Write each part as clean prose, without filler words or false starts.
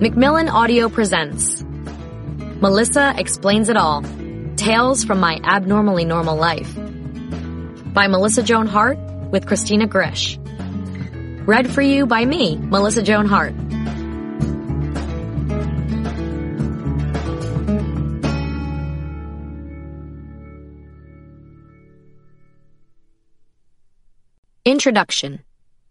Macmillan Audio presents Melissa Explains It All, Tales from My Abnormally Normal Life by Melissa Joan Hart with Christina Grish. Read for you by me, Melissa Joan Hart. Introduction.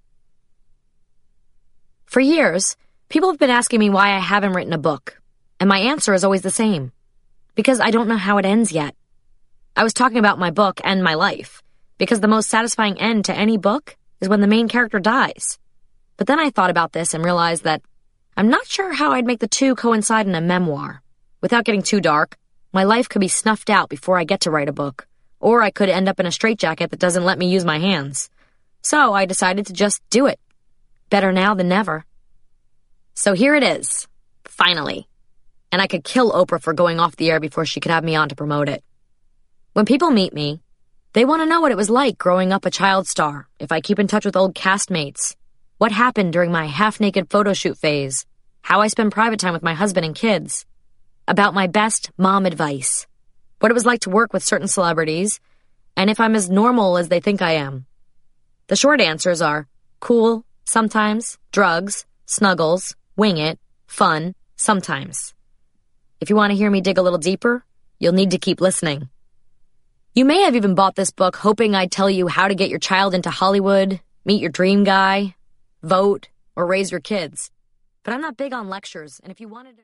For years, people have been asking me why I haven't written a book, and my answer is always the same. Because I don't know how it ends yet. I was talking about my book and my life, because the most satisfying end to any book is when the main character dies. But then I thought about this and realized that I'm not sure how I'd make the two coincide in a memoir. Without getting too dark, my life could be snuffed out before I get to write a book, or I could end up in a straitjacket that doesn't let me use my hands. So I decided to just do it. Better now than never. So here it is, finally. And I could kill Oprah for going off the air before she could have me on to promote it. When people meet me, they want to know what it was like growing up a child star, if I keep in touch with old castmates, what happened during my half-naked photo shoot phase, how I spend private time with my husband and kids, about my best mom advice, what it was like to work with certain celebrities, and if I'm as normal as they think I am. The short answers are cool, sometimes, drugs, snuggles, wing it, fun, sometimes. If you want to hear me dig a little deeper, you'll need to keep listening. You may have even bought this book hoping I'd tell you how to get your child into Hollywood, meet your dream guy, vote, or raise your kids. But I'm not big on lectures, and if you wanted to...